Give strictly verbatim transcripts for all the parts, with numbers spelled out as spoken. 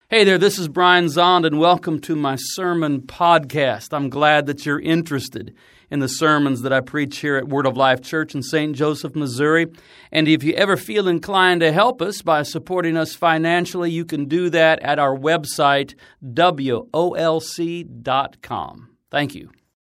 Hey there, this is Brian Zond, and welcome to my sermon podcast. I'm glad that you're interested in the sermons that I preach here at Word of Life Church in Saint Joseph, Missouri. And if you ever feel inclined to help us by supporting us financially, you can do that at our website, W O L C dot com. Thank you.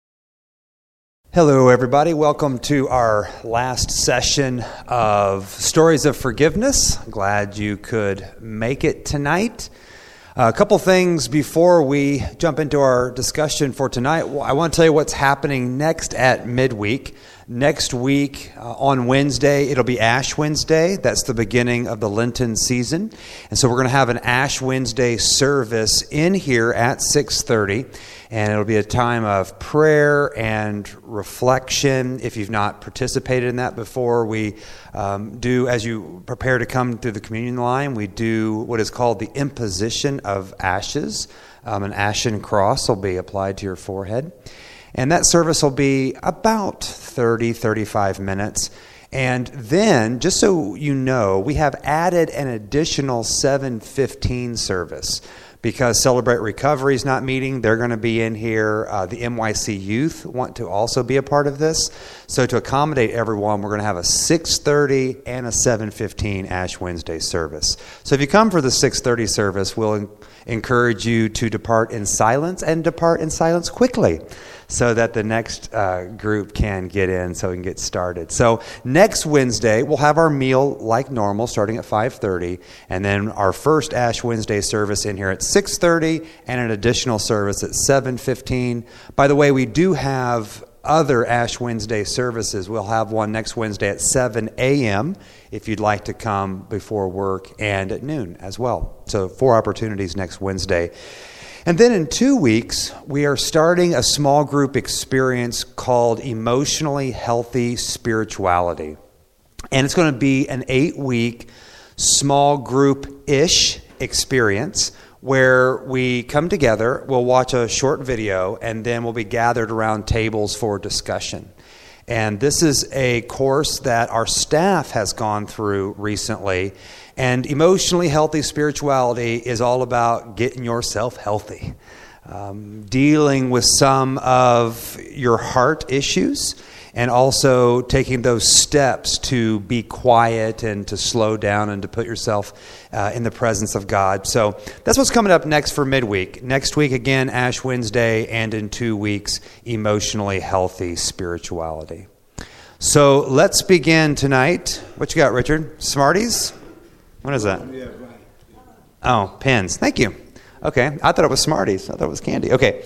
Hello, everybody. Welcome to our last session of Stories of Forgiveness. Glad you could make it tonight. Uh, a couple things before we jump into our discussion for tonight. I want to tell you what's happening next at midweek. Next week uh, on Wednesday, it'll be Ash Wednesday. That's the beginning of the Lenten season. And so we're going to have an Ash Wednesday service in here at six thirty. And it'll be a time of prayer and reflection. If you've not participated in that before, we um, do, as you prepare to come through the communion line, we do what is called the imposition of ashes. Um, an ashen cross will be applied to your forehead. And that service will be about thirty, thirty-five minutes. And then, just so you know, we have added an additional seven fifteen service. Because Celebrate Recovery is not meeting, they're going to be in here. Uh, the M Y C Youth want to also be a part of this. So to accommodate everyone, we're going to have a six thirty and a seven fifteen Ash Wednesday service. So if you come for the six thirty service, we'll en- encourage you to depart in silence and depart in silence quickly so that the next uh, group can get in so we can get started. So next Wednesday, we'll have our meal like normal starting at five thirty, and then our first Ash Wednesday service in here at six thirty and an additional service at seven fifteen. By the way, we do have other Ash Wednesday services. We'll have one next Wednesday at seven a.m. if you'd like to come before work, and at noon as well. So four opportunities next Wednesday. And then in two weeks, we are starting a small group experience called Emotionally Healthy Spirituality. And it's going to be an eight-week small group-ish experience where we come together, we'll watch a short video, and then we'll be gathered around tables for discussion. And this is a course that our staff has gone through recently. And Emotionally Healthy Spirituality is all about getting yourself healthy, um, dealing with some of your heart issues, and also taking those steps to be quiet and to slow down and to put yourself uh, in the presence of God. So that's what's coming up next for midweek. Next week, again, Ash Wednesday, and in two weeks, Emotionally Healthy Spirituality. So let's begin tonight. What you got, Richard? Smarties? What is that? Yeah, right. Oh, pens. Thank you. Okay. I thought it was Smarties. I thought it was candy. Okay.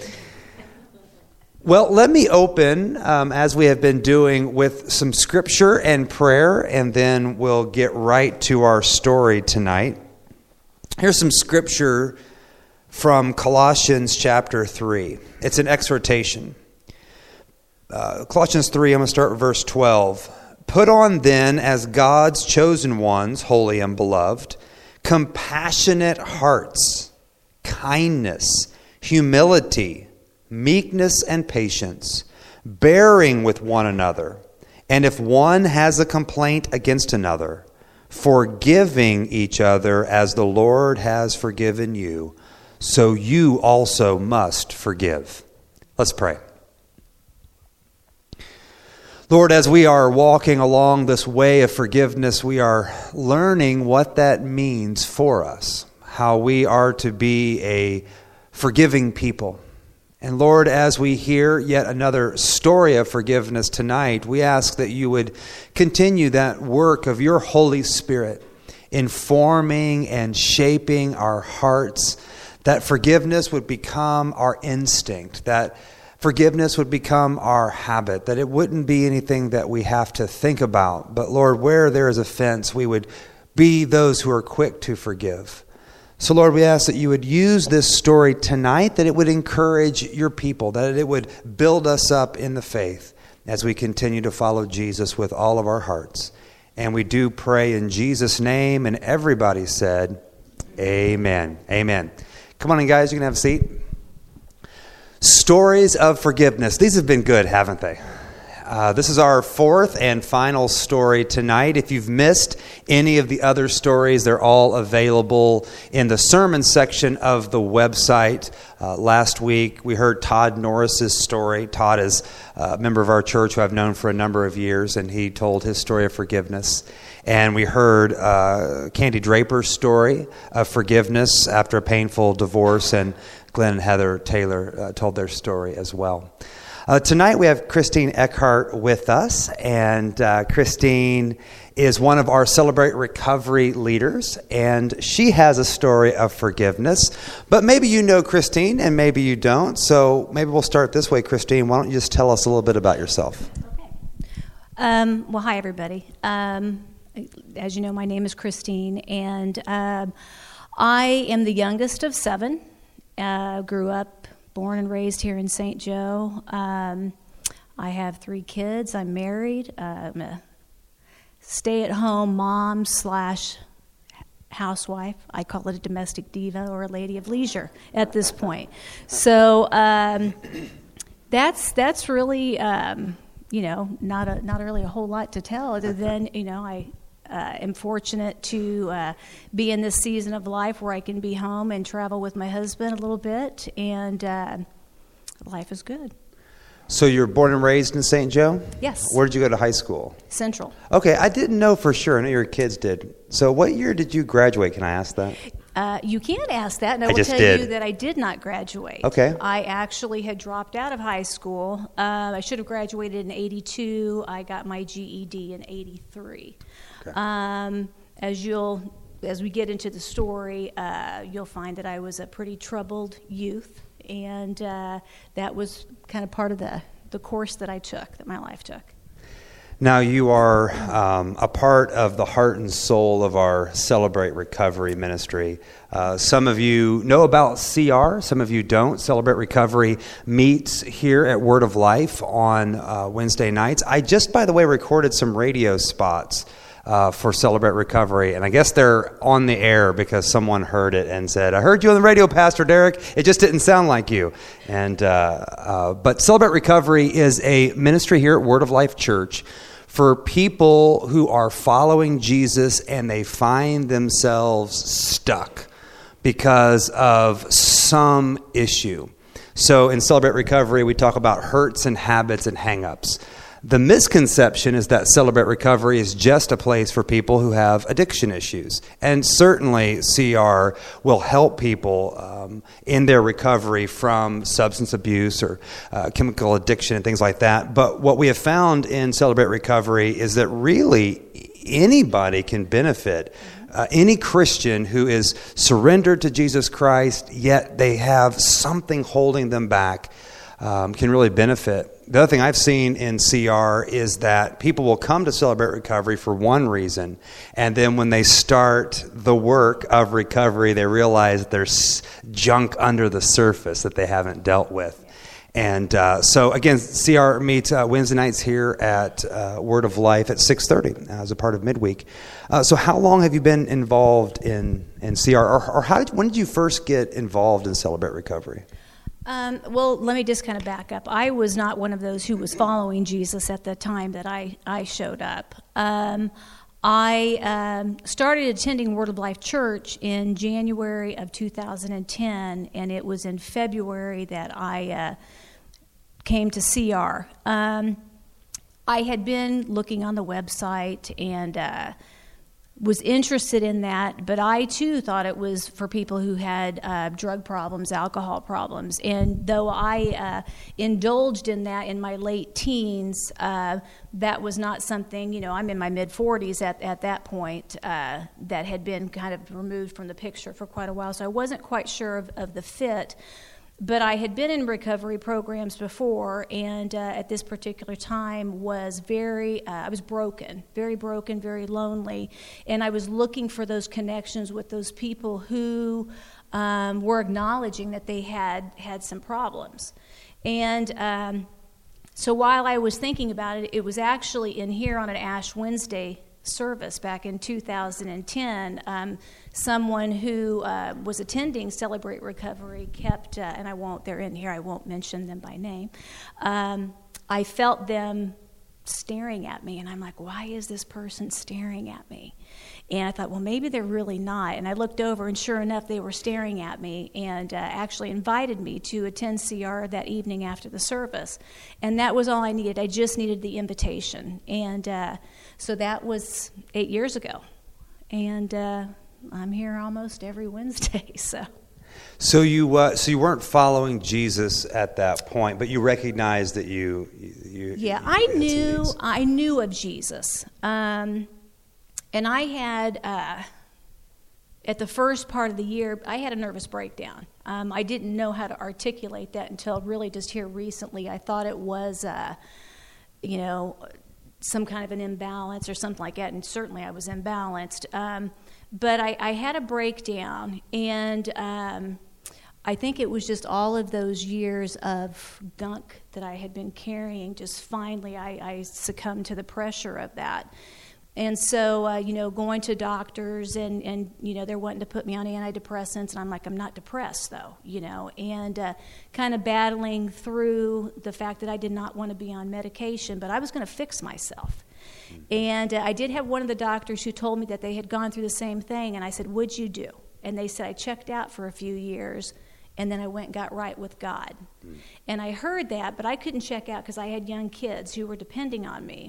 Well, let me open, um, as we have been doing, with some scripture and prayer, and then we'll get right to our story tonight. Here's some scripture from Colossians chapter three. It's an exhortation. Uh, Colossians three, I'm going to start with verse twelve. Put on then, as God's chosen ones, holy and beloved, compassionate hearts, kindness, humility, meekness, and patience, bearing with one another. And if one has a complaint against another, forgiving each other as the Lord has forgiven you, so you also must forgive. Let's pray. Lord, as we are walking along this way of forgiveness, we are learning what that means for us, how we are to be a forgiving people. And Lord, as we hear yet another story of forgiveness tonight, we ask that you would continue that work of your Holy Spirit, informing and shaping our hearts, that forgiveness would become our instinct, that forgiveness would become our habit, that it wouldn't be anything that we have to think about. But Lord, where there is offense, we would be those who are quick to forgive. So Lord, we ask that you would use this story tonight, that it would encourage your people, that it would build us up in the faith as we continue to follow Jesus with all of our hearts. And we do pray in Jesus' name, and everybody said, amen. Amen. Come on in, guys, you can have a seat. Stories of forgiveness. These have been good, haven't they? Uh, this is our fourth and final story tonight. If you've missed any of the other stories, they're all available in the sermon section of the website. Uh, last week, we heard Todd Norris's story. Todd is a member of our church who I've known for a number of years, and he told his story of forgiveness. And we heard uh, Candy Draper's story of forgiveness after a painful divorce, and Glenn and Heather Taylor uh, told their story as well. Uh, tonight we have Christine Eckhart with us, and uh, Christine is one of our Celebrate Recovery leaders, and she has a story of forgiveness. But maybe you know Christine, and maybe you don't, so maybe we'll start this way. Christine, why don't you just tell us a little bit about yourself? Okay. Um, well, hi, everybody. Um, as you know, my name is Christine, and uh, I am the youngest of seven. Uh, grew up Born and raised here in Saint Joe. Um, I have three kids. I'm married. Uh, I'm a stay-at-home mom slash housewife. I call it a domestic diva or a lady of leisure at this point. So um, that's that's really um, you know not a not really a whole lot to tell other than you know I. Uh, am fortunate to uh, be in this season of life where I can be home and travel with my husband a little bit, and uh, life is good. So you're born and raised in Saint Joe? Yes. Where did you go to high school? Central. Okay, I didn't know for sure. I know your kids did. So what year did you graduate? Can I ask that? Uh, you can ask that, and I, I will just tell did. you that I did not graduate. Okay. I actually had dropped out of high school. Uh, I should have graduated in eighty-two. I got my G E D in eighty-three. Okay. Um, as you'll, as we get into the story, uh, you'll find that I was a pretty troubled youth, and uh, that was kind of part of the, the course that I took, that my life took. Now you are um, a part of the heart and soul of our Celebrate Recovery ministry. Uh, some of you know about C R, some of you don't. Celebrate Recovery meets here at Word of Life on uh, Wednesday nights. I just, by the way, recorded some radio spots uh, for Celebrate Recovery, and I guess they're on the air because someone heard it and said, "I heard you on the radio, Pastor Derek. It just didn't sound like you." And uh, uh, but Celebrate Recovery is a ministry here at Word of Life Church for people who are following Jesus and they find themselves stuck because of some issue. So in Celebrate Recovery, we talk about hurts and habits and hang-ups. The misconception is that Celebrate Recovery is just a place for people who have addiction issues. And certainly C R will help people um, in their recovery from substance abuse or uh, chemical addiction and things like that. But what we have found in Celebrate Recovery is that really anybody can benefit. Uh, any Christian who is surrendered to Jesus Christ, yet they have something holding them back, um, can really benefit. The other thing I've seen in C R is that people will come to Celebrate Recovery for one reason, and then when they start the work of recovery, they realize there's junk under the surface that they haven't dealt with. And uh, so, again, C R meets uh, Wednesday nights here at uh, Word of Life at six thirty as a part of midweek. Uh, so how long have you been involved in, in C R, or, or how did, when did you first get involved in Celebrate Recovery? Um, well, let me just kind of back up. I was not one of those who was following Jesus at the time that I, I showed up. Um, I um, started attending Word of Life Church in January of two thousand ten, and it was in February that I uh, came to C R. Um, I had been looking on the website and uh, was interested in that, but I too thought it was for people who had uh, drug problems, alcohol problems. And though I uh, indulged in that in my late teens, uh, that was not something, you know, I'm in my mid-forties at, at that point, uh, that had been kind of removed from the picture for quite a while. So I wasn't quite sure of, of the fit. But I had been in recovery programs before, and uh, at this particular time was very, uh, I was broken, very broken, very lonely, and I was looking for those connections with those people who um, were acknowledging that they had had some problems. And um, so while I was thinking about it, it was actually in here on an Ash Wednesday service back in two thousand ten, um, someone who uh, was attending Celebrate Recovery kept, uh, and I won't, they're in here, I won't mention them by name, um, I felt them staring at me. And I'm like, why is this person staring at me? And I thought, well, maybe they're really not. And I looked over, and sure enough, they were staring at me and uh, actually invited me to attend C R that evening after the service. And that was all I needed. I just needed the invitation. And uh, so that was eight years ago. And uh, I'm here almost every Wednesday. So so you uh, so you weren't following Jesus at that point, but you recognized that you... you yeah, you I had some knew, needs. I knew of Jesus. Um And I had, uh, at the first part of the year, I had a nervous breakdown. Um, I didn't know how to articulate that until really just here recently. I thought it was, uh, you know, some kind of an imbalance or something like that, and certainly I was imbalanced. Um, but I, I had a breakdown, and um, I think it was just all of those years of gunk that I had been carrying. Just finally, I, I succumbed to the pressure of that. And so, uh, you know, going to doctors and, and, you know, they're wanting to put me on antidepressants, and I'm like, I'm not depressed, though, you know, and uh, kind of battling through the fact that I did not want to be on medication, but I was going to fix myself. And uh, I did have one of the doctors who told me that they had gone through the same thing, and I said, what'd you do? And they said, I checked out for a few years, and then I went and got right with God. Mm. And I heard that, but I couldn't check out because I had young kids who were depending on me.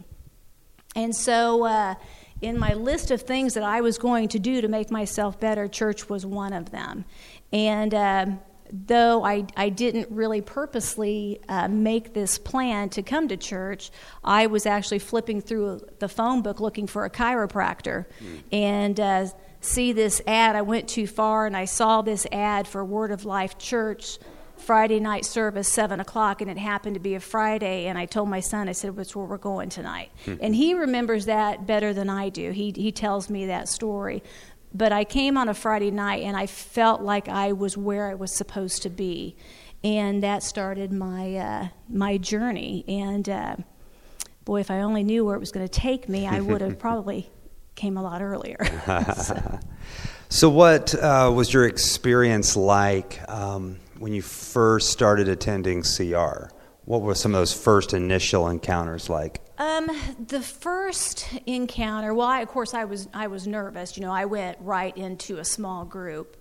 And so uh, in my list of things that I was going to do to make myself better, church was one of them. And um, though I, I didn't really purposely uh, make this plan to come to church, I was actually flipping through the phone book looking for a chiropractor mm. and uh, see this ad. I went too far, and I saw this ad for Word of Life Church Friday night service, seven o'clock, and it happened to be a Friday, and I told my son, I said, that's where we're going tonight. Mm-hmm. And he remembers that better than I do. He he tells me that story. But I came on a Friday night, and I felt like I was where I was supposed to be. And that started my, uh, my journey. And, uh, boy, if I only knew where it was going to take me, I would have probably came a lot earlier. so. so what uh, was your experience like um, when you first started attending C R? What were some of those first initial encounters like? Um, the first encounter, well, I, of course, I was I was nervous. You know, I went right into a small group,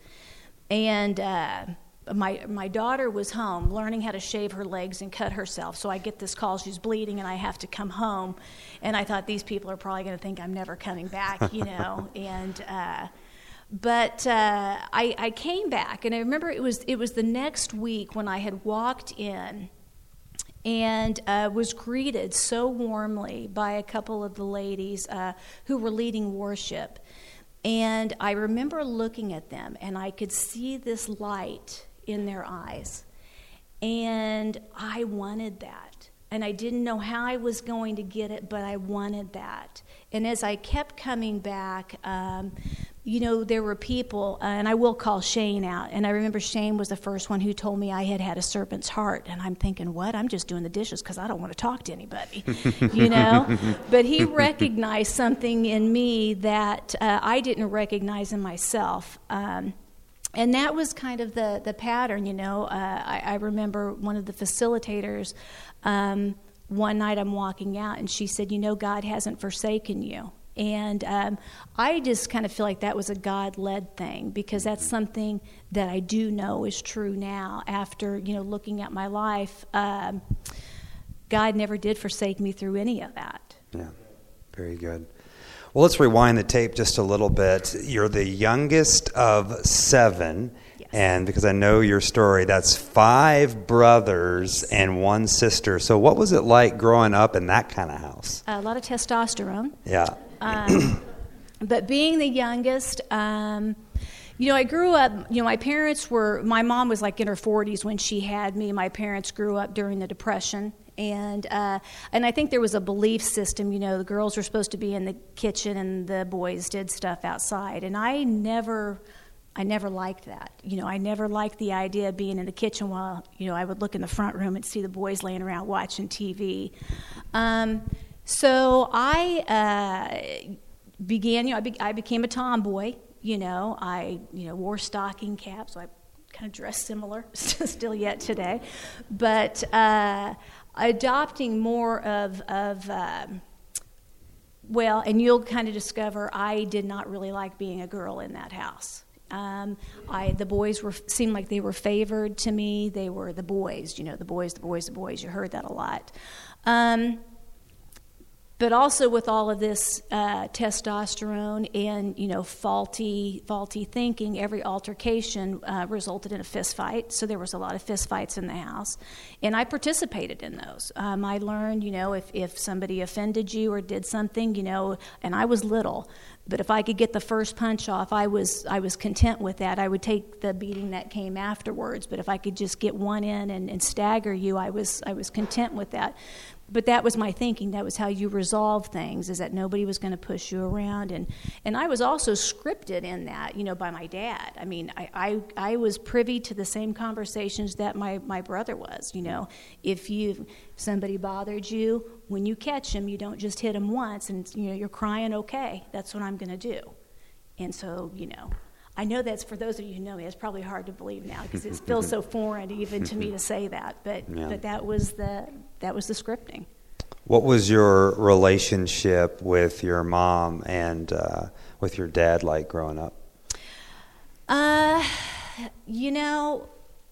and uh, my my daughter was home learning how to shave her legs and cut herself. So I get this call, she's bleeding, and I have to come home. And I thought, these people are probably going to think I'm never coming back, you know, and. Uh, But uh, I, I came back, and I remember it was it was the next week when I had walked in and uh, was greeted so warmly by a couple of the ladies uh, who were leading worship. And I remember looking at them, and I could see this light in their eyes. And I wanted that. And I didn't know how I was going to get it, but I wanted that. And as I kept coming back, um, you know, there were people, uh, and I will call Shane out. And I remember Shane was the first one who told me I had had a serpent's heart. And I'm thinking, what? I'm just doing the dishes because I don't want to talk to anybody, you know? But he recognized something in me that uh, I didn't recognize in myself. Um, and that was kind of the, the pattern, you know. Uh, I, I remember one of the facilitators, um, one night I'm walking out, and she said, you know, God hasn't forsaken you. And um, I just kind of feel like that was a God-led thing, because that's something that I do know is true now after, you know, looking at my life. Um, God never did forsake me through any of that. Yeah, very good. Well, let's rewind the tape just a little bit. You're the youngest of seven. Yes. And because I know your story, that's five brothers and one sister. So what was it like growing up in that kind of house? A lot of testosterone. Yeah. Um, but being the youngest, um, you know, I grew up, you know, my parents were, my mom was like in her forties when she had me. My parents grew up during the Depression. And uh, and I think there was a belief system, you know, the girls were supposed to be in the kitchen and the boys did stuff outside. And I never, I never liked that. You know, I never liked the idea of being in the kitchen while, you know, I would look in the front room and see the boys laying around watching T V. Um, so I uh, began, you know, I, be, I became a tomboy. You know, I, you know, wore stocking caps, so I kind of dress similar still yet today, but uh, adopting more of, of um, well, and you'll kind of discover I did not really like being a girl in that house. Um, I the boys were seemed like they were favored to me. They were the boys, you know, the boys, the boys, the boys. You heard that a lot. Um, But also with all of this uh, testosterone and, you know, faulty faulty thinking, every altercation uh, resulted in a fist fight. So there was a lot of fist fights in the house. And I participated in those. Um, I learned, you know, if, if somebody offended you or did something, you know, and I was little, but if I could get the first punch off, I was I was content with that. I would take the beating that came afterwards. But if I could just get one in and, and stagger you, I was I was content with that. But that was my thinking. That was how you resolve things, is that nobody was going to push you around. And, and I was also scripted in that, you know, by my dad. I mean, I, I, I was privy to the same conversations that my, my brother was, you know. If you if somebody bothered you, when you catch them, you don't just hit them once and, you know, you're crying, okay, that's what I'm going to do. And so, you know, I know that's, for those of you who know me, it's probably hard to believe now because it feels so foreign even to me to say that. But yeah. but that was the that was the scripting. What was your relationship with your mom and uh, with your dad like growing up? Uh, you know,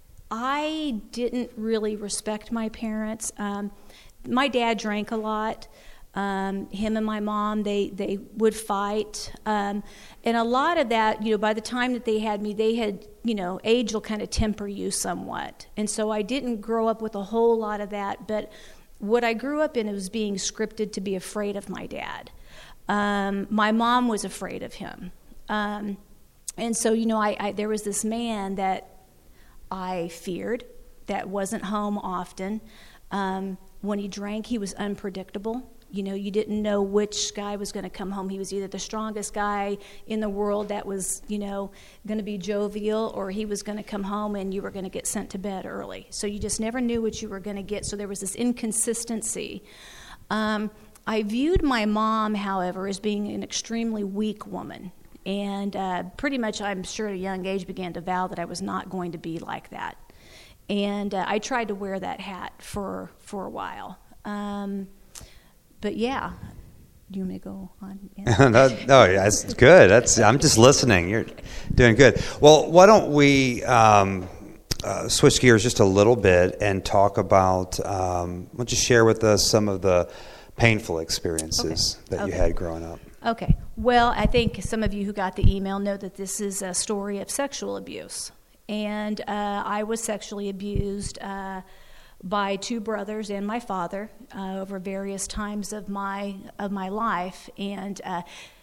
I didn't really respect my parents. Um, my dad drank a lot. Um, him and my mom, they, they would fight. Um, and a lot of that, you know, by the time that they had me, they had, you know, age will kind of temper you somewhat. And so I didn't grow up with a whole lot of that. But what I grew up in was being scripted to be afraid of my dad. Um, my mom was afraid of him. Um, and so, you know, I, I there was this man that I feared that wasn't home often. Um, when he drank, he was unpredictable. You know, you didn't know which guy was going to come home. He was either the strongest guy in the world that was, you know, going to be jovial, or he was going to come home and you were going to get sent to bed early. So you just never knew what you were going to get. So there was this inconsistency. Um, I viewed my mom, however, as being an extremely weak woman. And uh, pretty much, I'm sure at a young age, began to vow that I was not going to be like that. And uh, I tried to wear that hat for, for a while. Um But yeah, do you want me to go on? Yeah. no, no, that's good. That's I'm just listening. You're doing good. Well, why don't we um, uh, switch gears just a little bit and talk about? Um, why don't you share with us some of the painful experiences okay. that okay. you had growing up? Okay. Well, I think some of you who got the email know that this is a story of sexual abuse, and uh, I was sexually abused. Uh, by two brothers and my father uh, over various times of my of my life. And, uh,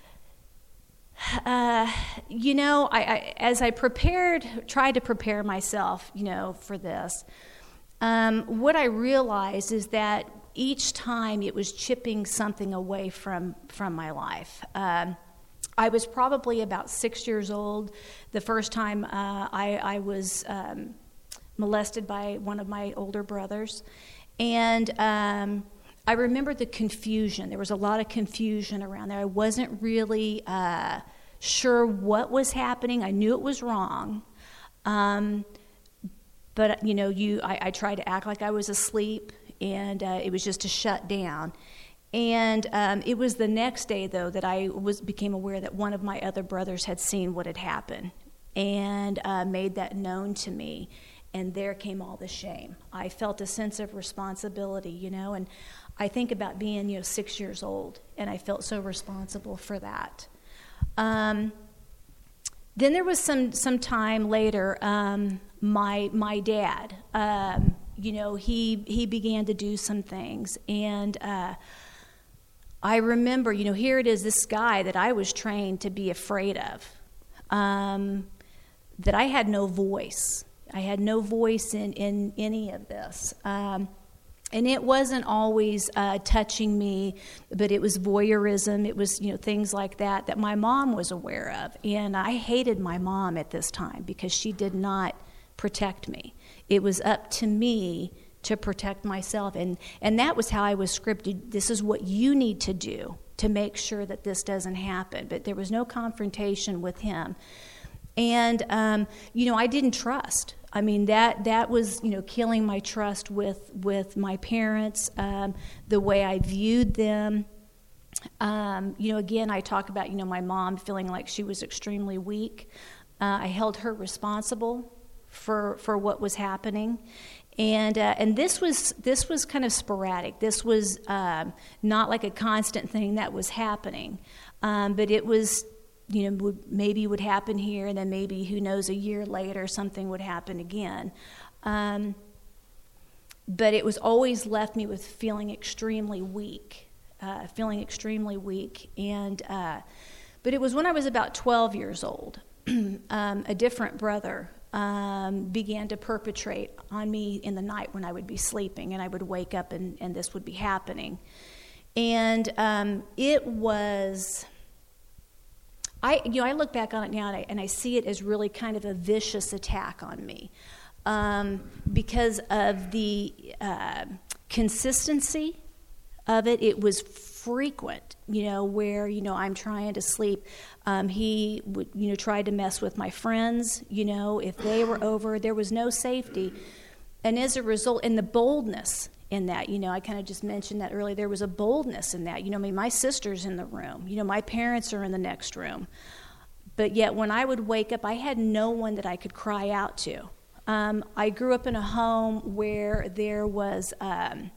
uh, you know, I, I, as I prepared, tried to prepare myself, you know, for this, um, what I realized is that each time it was chipping something away from, from my life. Um, I was probably about six years old the first time uh, I, I was... Um, molested by one of my older brothers. And um, I remember the confusion. There was a lot of confusion around there. I wasn't really uh, sure what was happening. I knew it was wrong. Um, but, you know, you, I, I tried to act like I was asleep, and uh, it was just to shut down. And um, it was the next day, though, that I was became aware that one of my other brothers had seen what had happened and uh, made that known to me. And there came all the shame. I felt a sense of responsibility, you know, and I think about being, you know, six years old, and I felt so responsible for that. Um, then there was some some time later, um, my my dad, um, you know, he he began to do some things, and uh, I remember, you know, here it is, this guy that I was trained to be afraid of, um, that I had no voice. I had no voice in, in any of this. Um, and it wasn't always uh, touching me, but it was voyeurism. It was, you know, things like that that my mom was aware of. And I hated my mom at this time because she did not protect me. It was up to me to protect myself. And, and that was how I was scripted. This is what you need to do to make sure that this doesn't happen. But there was no confrontation with him. And, um, you know, I didn't trust. I mean, that that was, you know, killing my trust with, with my parents, um, the way I viewed them. Um, you know, again, I talk about, you know, my mom feeling like she was extremely weak. Uh, I held her responsible for for what was happening. And uh, and this was this was kind of sporadic. This was um, not like a constant thing that was happening, um, but it was, you know, would, maybe would happen here, and then maybe, who knows, a year later something would happen again. Um, but it was always left me with feeling extremely weak, uh, feeling extremely weak. And uh, but it was when I was about twelve years old, um, a different brother Um, began to perpetrate on me in the night when I would be sleeping, and I would wake up and, and this would be happening. And um, it was, I you know, I look back on it now and I, and I see it as really kind of a vicious attack on me, um, because of the uh, consistency of it. It was frequent, you know, where, you know, I'm trying to sleep. Um, he would, you know, try to mess with my friends, you know, if they were over. There was no safety. And as a result, and the boldness in that, you know, I kind of just mentioned that earlier, there was a boldness in that. You know, I mean, my sister's in the room. You know, my parents are in the next room. But yet when I would wake up, I had no one that I could cry out to. Um, I grew up in a home where there was... Um,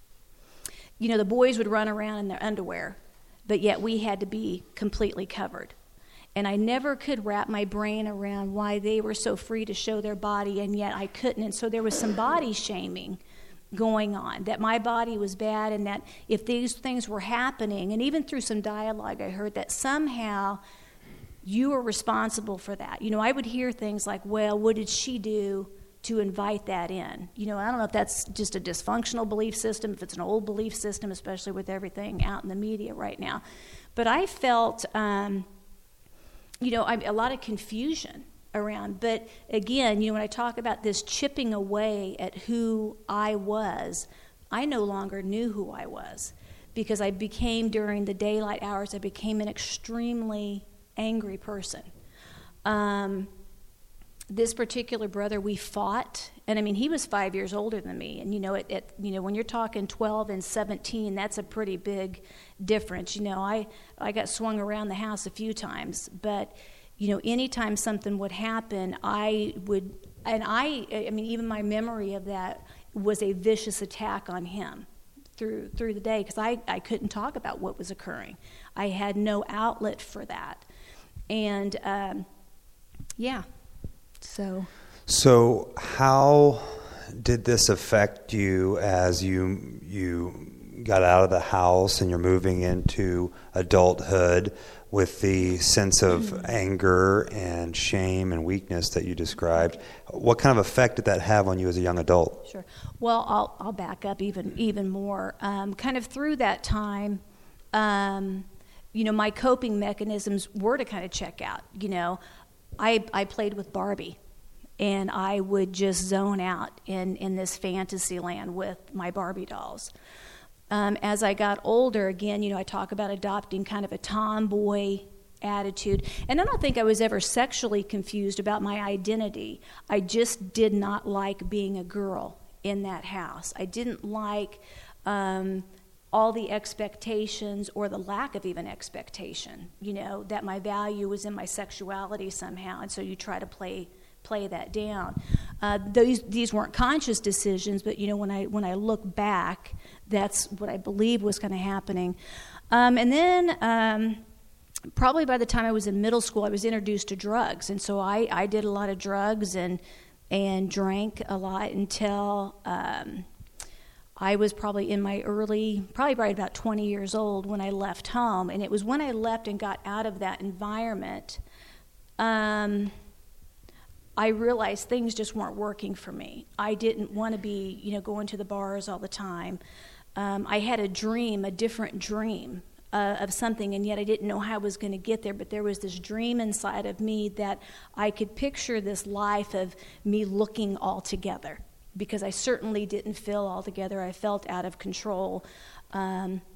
You know, the boys would run around in their underwear, but yet we had to be completely covered. And I never could wrap my brain around why they were so free to show their body, and yet I couldn't. And so there was some body shaming going on, that my body was bad, and that if these things were happening, and even through some dialogue I heard, that somehow you were responsible for that. You know, I would hear things like, well, what did she do to invite that in? You know, I don't know if that's just a dysfunctional belief system, if it's an old belief system, especially with everything out in the media right now. But I felt, um, you know, I, a lot of confusion around. But again, you know, when I talk about this chipping away at who I was, I no longer knew who I was, because I became, during the daylight hours, I became an extremely angry person. Um, This particular brother, we fought, and I mean, he was five years older than me. And you know, it, it you know, when you're talking twelve and seventeen, that's a pretty big difference. You know, I I got swung around the house a few times, but you know, anytime something would happen, I would, and I, I mean, even my memory of that was a vicious attack on him through through the day, because I I couldn't talk about what was occurring. I had no outlet for that, and um, yeah. So, so how did this affect you as you you got out of the house and you're moving into adulthood, with the sense of mm-hmm. anger and shame and weakness that you described? What kind of effect did that have on you as a young adult? Sure. Well, I'll I'll back up even even more. Um, kind of through that time, um, you know, my coping mechanisms were to kind of check out. You know, I I played with Barbie, and I would just zone out in, in this fantasy land with my Barbie dolls. Um, as I got older, again, you know, I talk about adopting kind of a tomboy attitude. And I don't think I was ever sexually confused about my identity. I just did not like being a girl in that house. I didn't like um, all the expectations, or the lack of even expectation, you know, that my value was in my sexuality somehow. And so you try to play play that down. Uh, those these weren't conscious decisions, but you know, when I when I look back, that's what I believe was kind of happening. Um, and then um, probably by the time I was in middle school, I was introduced to drugs, and so I, I did a lot of drugs and and drank a lot until um, I was probably in my early, probably right about twenty years old when I left home. And it was when I left and got out of that environment, Um, I realized things just weren't working for me. I didn't want to be, you know, going to the bars all the time. Um, I had a dream, a different dream uh, of something, and yet I didn't know how I was going to get there. But there was this dream inside of me that I could picture this life of me looking all together, because I certainly didn't feel all together. I felt out of control. Um,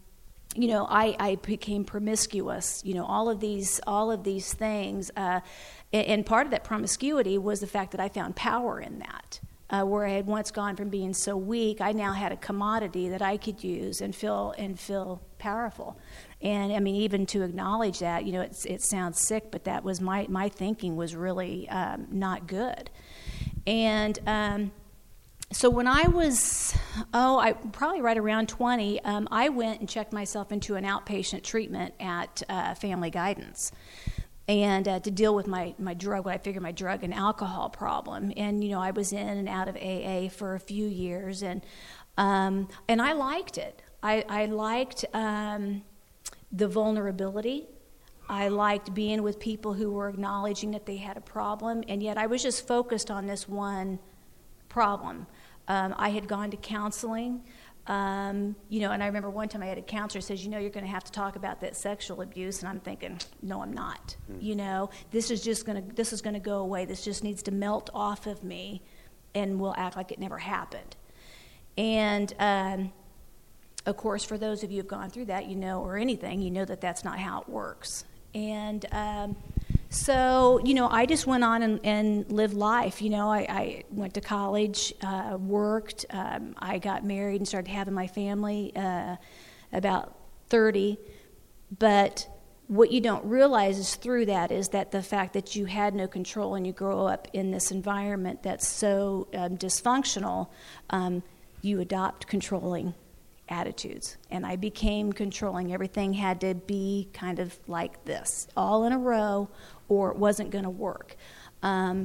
you know, I, I became promiscuous. You know, all of these all of these things, uh, and, and part of that promiscuity was the fact that I found power in that. Uh, where I had once gone from being so weak, I now had a commodity that I could use and feel and feel powerful. And I mean, even to acknowledge that, you know, it's, it sounds sick, but that was my my thinking was really um, not good. And um, so when I was, oh, I probably right around twenty, um, I went and checked myself into an outpatient treatment at uh, Family Guidance. And uh, to deal with my, my drug, what I figured my drug and alcohol problem. And, you know, I was in and out of A A for a few years, and um, and I liked it. I, I liked um, the vulnerability. I liked being with people who were acknowledging that they had a problem, and yet I was just focused on this one problem. Um, I had gone to counseling. Um, you know, and I remember one time I had a counselor says, you know, you're going to have to talk about that sexual abuse, and I'm thinking, no, I'm not. Mm. You know, this is just going to this is going to go away. This just needs to melt off of me, and we'll act like it never happened. And um, of course, for those of you who've gone through that, you know, or anything, you know that that's not how it works. And um, so, you know, I just went on and, and lived life. You know, I, I went to college, uh, worked. Um, I got married and started having my family uh, about thirty. But what you don't realize is through that is that the fact that you had no control and you grow up in this environment that's so um, dysfunctional, um, you adopt controlling attitudes. And I became controlling. Everything had to be kind of like this, all in a row, or it wasn't going to work. Um,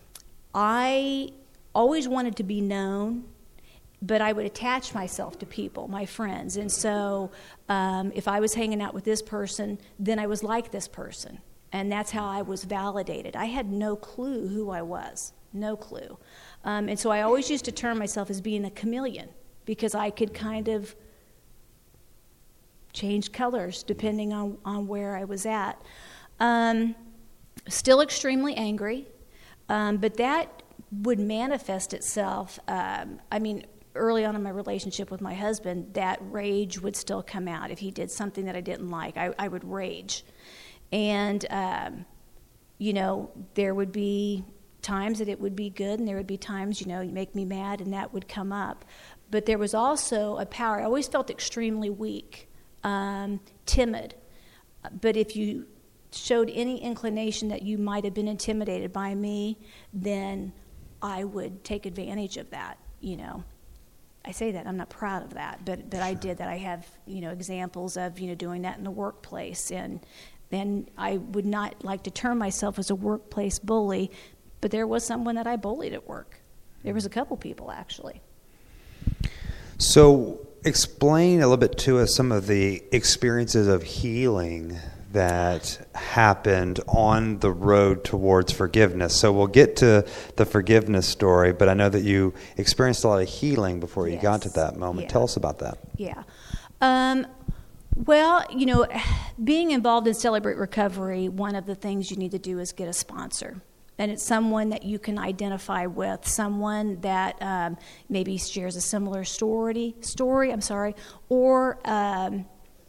I always wanted to be known, but I would attach myself to people, my friends. And so um, if I was hanging out with this person, then I was like this person. And that's how I was validated. I had no clue who I was, no clue. Um, and so I always used to term myself as being a chameleon, because I could kind of change colors depending on, on where I was at. Um, still extremely angry, um, but that would manifest itself. Um, I mean, early on in my relationship with my husband, that rage would still come out. If he did something that I didn't like, I, I would rage. And, um, you know, there would be times that it would be good, and there would be times, you know, you make me mad, and that would come up. But there was also a power. I always felt extremely weak, um, timid. But if you showed any inclination that you might have been intimidated by me, then I would take advantage of that, you know. I say that, I'm not proud of that, but, but I did that. I have, you know, examples of, you know, doing that in the workplace. And then I would not like to term myself as a workplace bully, but there was someone that I bullied at work. There was a couple people, actually. So explain a little bit to us some of the experiences of healing that happened on the road towards forgiveness. So we'll get to the forgiveness story, but I know that you experienced a lot of healing before you yes. got to that moment. Yeah. Tell us about that. Yeah. Um, well, you know, being involved in Celebrate Recovery, one of the things you need to do is get a sponsor. And it's someone that you can identify with, someone that um, maybe shares a similar story, story, I'm sorry, or um,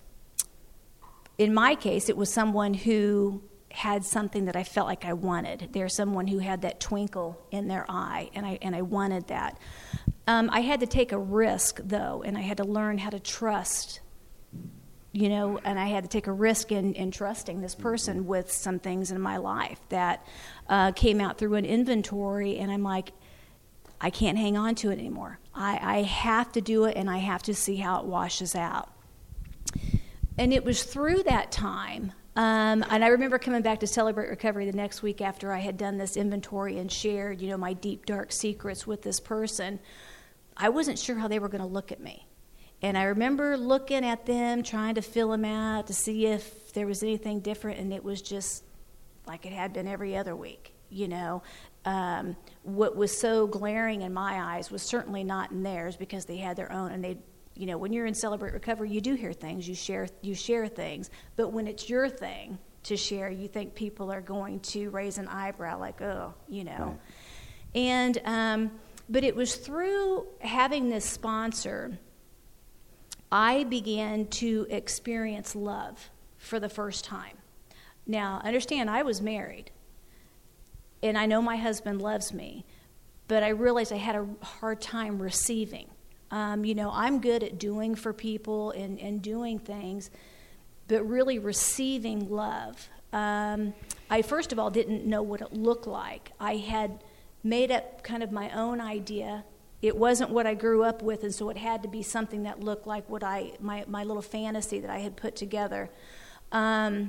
in my case, it was someone who had something that I felt like I wanted. There's someone who had that twinkle in their eye, and I and I wanted that. Um, I had to take a risk, though, and I had to learn how to trust, you know, and I had to take a risk in, in trusting this person with some things in my life that uh, came out through an inventory, and I'm like, I can't hang on to it anymore. I, I have to do it, and I have to see how it washes out. And it was through that time, um, and I remember coming back to Celebrate Recovery the next week after I had done this inventory and shared, you know, my deep, dark secrets with this person. I wasn't sure how they were going to look at me. And I remember looking at them, trying to fill them out to see if there was anything different, and it was just like it had been every other week, you know. Um, what was so glaring in my eyes was certainly not in theirs, because they had their own, and they, you know, when you're in Celebrate Recovery, you do hear things, you share, you share things, but when it's your thing to share, you think people are going to raise an eyebrow, like, oh, you know. Right. And um, but it was through having this sponsor. I began to experience love for the first time. Now, understand, I was married, and I know my husband loves me, but I realized I had a hard time receiving. Um, you know, I'm good at doing for people and, and doing things, but really receiving love. Um, I, first of all, didn't know what it looked like. I had made up kind of my own idea. It wasn't what I grew up with, and so it had to be something that looked like what I my, my little fantasy that I had put together. Um,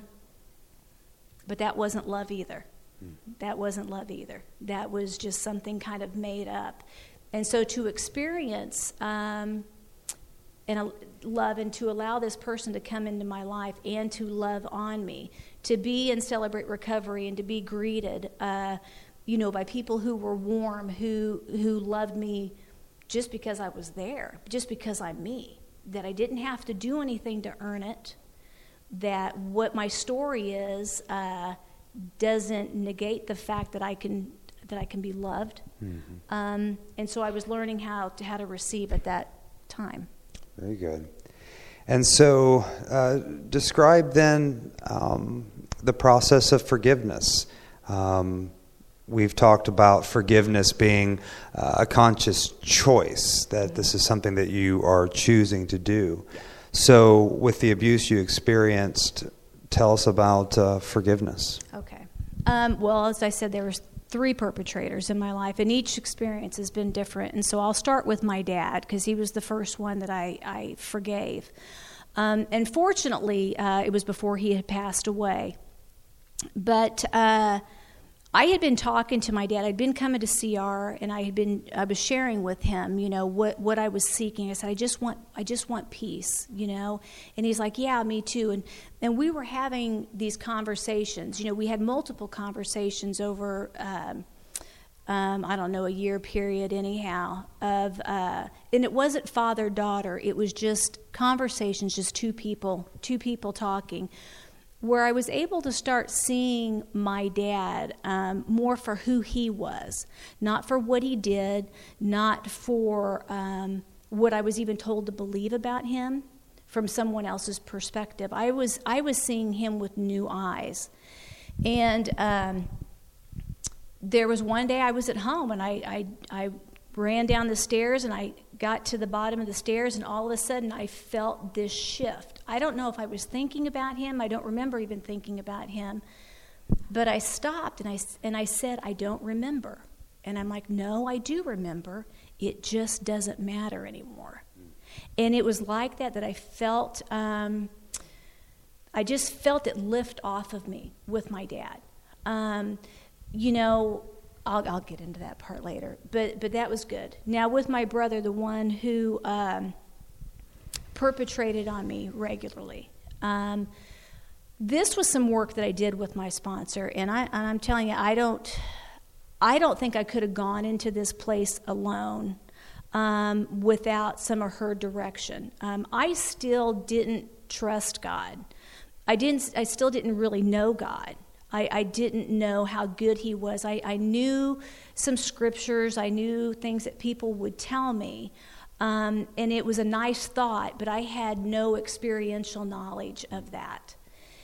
but that wasn't love either. That wasn't love either. That was just something kind of made up. And so to experience um, and uh, love and to allow this person to come into my life and to love on me, to be in Celebrate Recovery and to be greeted, uh, you know, by people who were warm, who who loved me just because I was there, just because I'm me, that I didn't have to do anything to earn it, that what my story is uh, doesn't negate the fact that I can that I can be loved. Mm-hmm. Um, and so I was learning how to how to receive at that time. Very good. And so uh, describe then um, the process of forgiveness. Um, we've talked about forgiveness being uh, a conscious choice, that this is something that you are choosing to do. So with the abuse you experienced, tell us about uh, forgiveness. Okay. Um, well, as I said, there was three perpetrators in my life, and each experience has been different. And so I'll start with my dad, because he was the first one that I, I forgave. Um, and fortunately, uh, it was before he had passed away. But uh, I had been talking to my dad. I'd been coming to C R, and I had been I was sharing with him, you know, what, what I was seeking. I said, I just want I just want peace, you know. And he's like, yeah, me too. And and we were having these conversations. You know, we had multiple conversations over, um, um, I don't know, a year period anyhow. Of uh, and it wasn't father daughter. It was just conversations, just two people, two people talking, where I was able to start seeing my dad um, more for who he was, not for what he did, not for um, what I was even told to believe about him from someone else's perspective. I was I was seeing him with new eyes. And um, there was one day I was at home, and I, I, I ran down the stairs, and I got to the bottom of the stairs, and all of a sudden I felt this shift. I don't know if I was thinking about him. I don't remember even thinking about him. But I stopped, and I, and I said, I don't remember. And I'm like, no, I do remember. It just doesn't matter anymore. And it was like that, that I felt, um, I just felt it lift off of me with my dad. Um, you know, I'll, I'll get into that part later, but but that was good. Now with my brother, the one who um, perpetrated on me regularly, um, this was some work that I did with my sponsor, and I and I'm telling you, I don't, I don't think I could have gone into this place alone um, without some of her direction. Um, I still didn't trust God. I didn't. I still didn't really know God. I, I didn't know how good he was. I, I knew some scriptures. I knew things that people would tell me. Um, and it was a nice thought, but I had no experiential knowledge of that.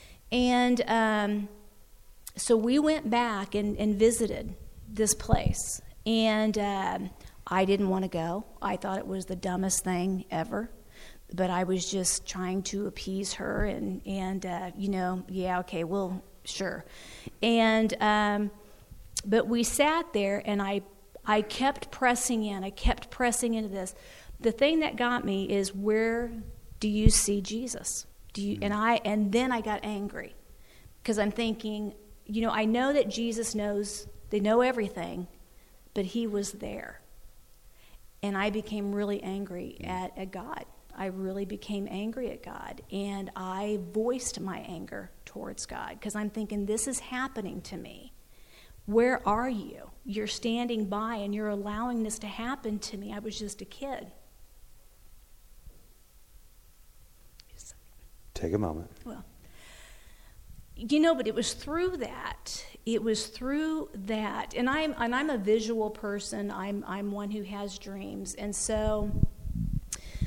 And um, so we went back and, and visited this place. And uh, I didn't want to go. I thought it was the dumbest thing ever. But I was just trying to appease her and, and uh, you know, yeah, okay, well, sure. And um, but we sat there, and I I kept pressing in. I kept pressing into this. The thing that got me is, where do you see Jesus? Do you? And I and then I got angry, because I'm thinking, you know, I know that Jesus knows. They know everything, but he was there. And I became really angry at, at God. I really became angry at God, and I voiced my anger towards God, because I'm thinking, this is happening to me. Where are you? You're standing by, and you're allowing this to happen to me. I was just a kid. Take a moment. Well, you know, but it was through that. It was through that, and I'm and I'm a visual person. I'm I'm one who has dreams, and so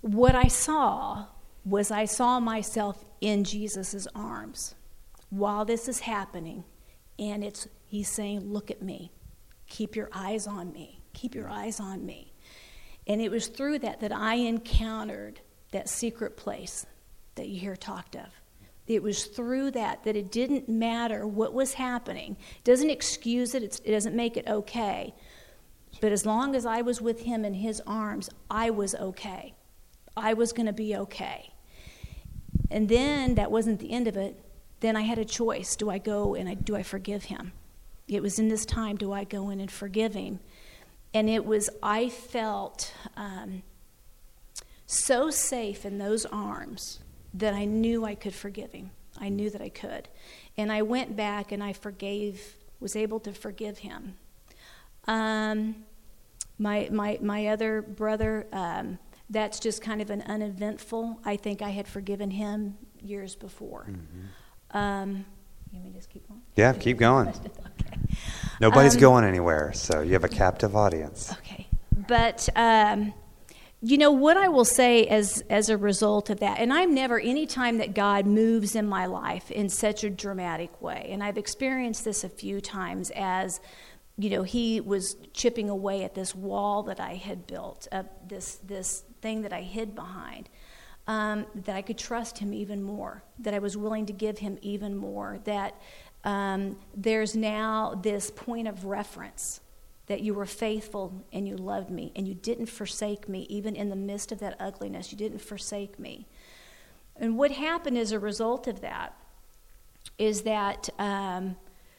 what I saw was I saw myself in Jesus' arms while this is happening. And it's he's saying, look at me. Keep your eyes on me. Keep your eyes on me. And it was through that that I encountered that secret place that you hear talked of. It was through that that it didn't matter what was happening. It doesn't excuse it. It's, it doesn't make it okay. But as long as I was with him in his arms, I was okay. I was going to be okay. And then that wasn't the end of it. Then I had a choice. Do I go and I, do I forgive him? It was in this time, do I go in and forgive him? And it was, I felt um, so safe in those arms that I knew I could forgive him. I knew that I could. And I went back and I forgave, was able to forgive him. Um, my, my, my other brother, um, that's just kind of an uneventful. I think I had forgiven him years before. Mm-hmm. Um, you want me to just keep going? Yeah, keep going. Okay. Nobody's um, going anywhere, so you have a captive audience. Okay. But, um, you know, what I will say as, as a result of that, and I'm never, any time that God moves in my life in such a dramatic way, and I've experienced this a few times as, you know, he was chipping away at this wall that I had built, uh, this this thing that I hid behind, um, that I could trust him even more, that I was willing to give him even more, that um, there's now this point of reference that you were faithful and you loved me and you didn't forsake me, even in the midst of that ugliness. You didn't forsake me. And what happened as a result of that is that um,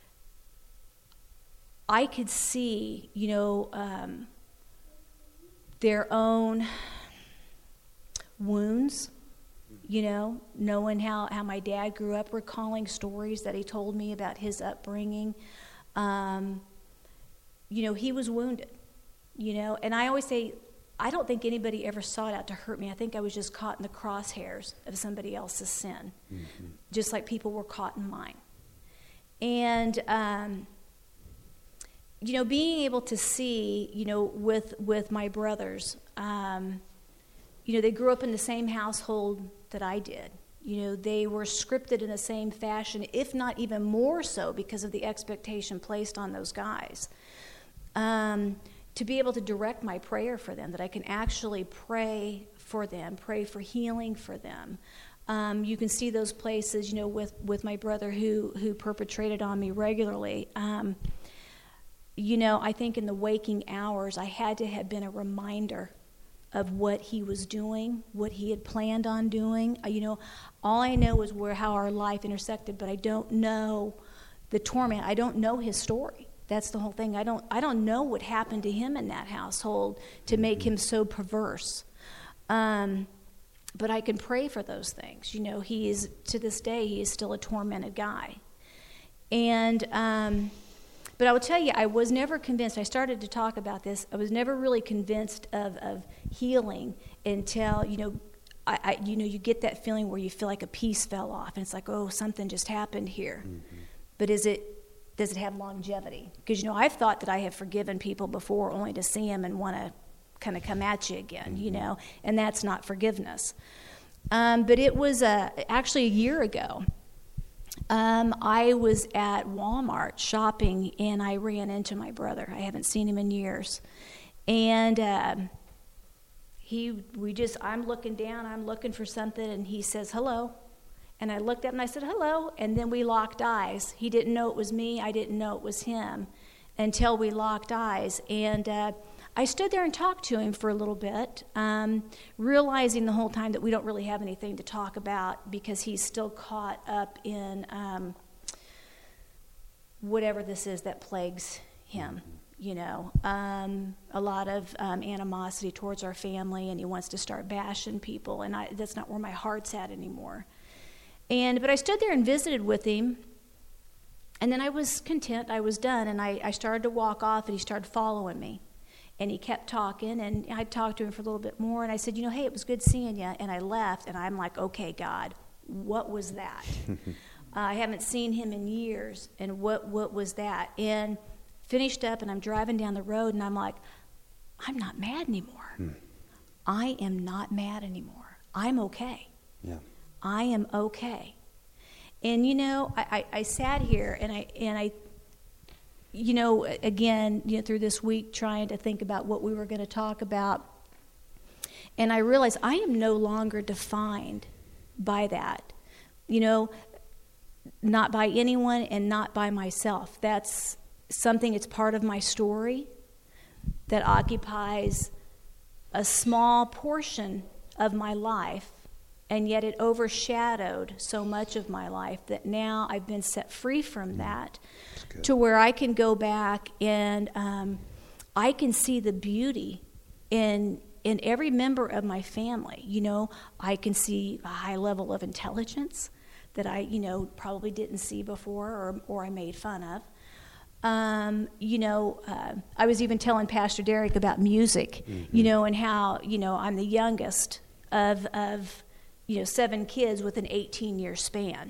I could see, you know, um, their own wounds, you know, knowing how, how my dad grew up, recalling stories that he told me about his upbringing. Um, you know, he was wounded, you know, and I always say, I don't think anybody ever sought out to hurt me. I think I was just caught in the crosshairs of somebody else's sin, mm-hmm. just like people were caught in mine. And, um, you know, being able to see, you know, with with my brothers, um, you know, they grew up in the same household that I did. You know, they were scripted in the same fashion, if not even more so because of the expectation placed on those guys. Um, to be able to direct my prayer for them, that I can actually pray for them, pray for healing for them. Um, you can see those places, you know, with, with my brother who, who perpetrated on me regularly. Um, you know, I think in the waking hours, I had to have been a reminder of what he was doing, what he had planned on doing. Uh, you know, all I know is where how our life intersected, but I don't know the torment. I don't know his story. That's the whole thing. I don't I don't know what happened to him in that household to make him so perverse. Um, but I can pray for those things. You know, he is, to this day, he is still a tormented guy. And, um, but I will tell you, I was never convinced. I started to talk about this. I was never really convinced of, of healing until, you know, I, I, you know, you get that feeling where you feel like a piece fell off. And it's like, oh, something just happened here. Mm-hmm. But is it... Does it have longevity? Because, you know, I've thought that I have forgiven people before only to see them and want to kind of come at you again, mm-hmm. you know, and that's not forgiveness. Um, but it was uh, actually a year ago. Um, I was at Walmart shopping, and I ran into my brother. I haven't seen him in years. And um, he, we just, I'm looking down, I'm looking for something, and he says, hello. And I looked up and I said, hello, and then we locked eyes. He didn't know it was me. I didn't know it was him until we locked eyes. And uh, I stood there and talked to him for a little bit, um, realizing the whole time that we don't really have anything to talk about because he's still caught up in um, whatever this is that plagues him. You know, um, a lot of um, animosity towards our family, and he wants to start bashing people, and I, that's not where my heart's at anymore. And but I stood there and visited with him, and then I was content. I was done, and I, I started to walk off, and he started following me. And he kept talking, and I talked to him for a little bit more, and I said, you know, hey, it was good seeing you. And I left, and I'm like, okay, God, what was that? uh, I haven't seen him in years, and what, what was that? And finished up, and I'm driving down the road, and I'm like, I'm not mad anymore. Hmm. I am not mad anymore. I'm okay. Yeah. I am okay. And, you know, I, I, I sat here and I, and I, you know, again, you know, through this week trying to think about what we were going to talk about. And I realized I am no longer defined by that. You know, not by anyone and not by myself. That's something, it's part of my story that occupies a small portion of my life, and yet it overshadowed so much of my life that now I've been set free from that to where I can go back and um, I can see the beauty in in every member of my family. You know, I can see a high level of intelligence that I, you know, probably didn't see before or, or I made fun of. Um, you know, uh, I was even telling Pastor Derek about music, mm-hmm. you know, and how, you know, I'm the youngest of, of you know, seven kids with an eighteen-year span.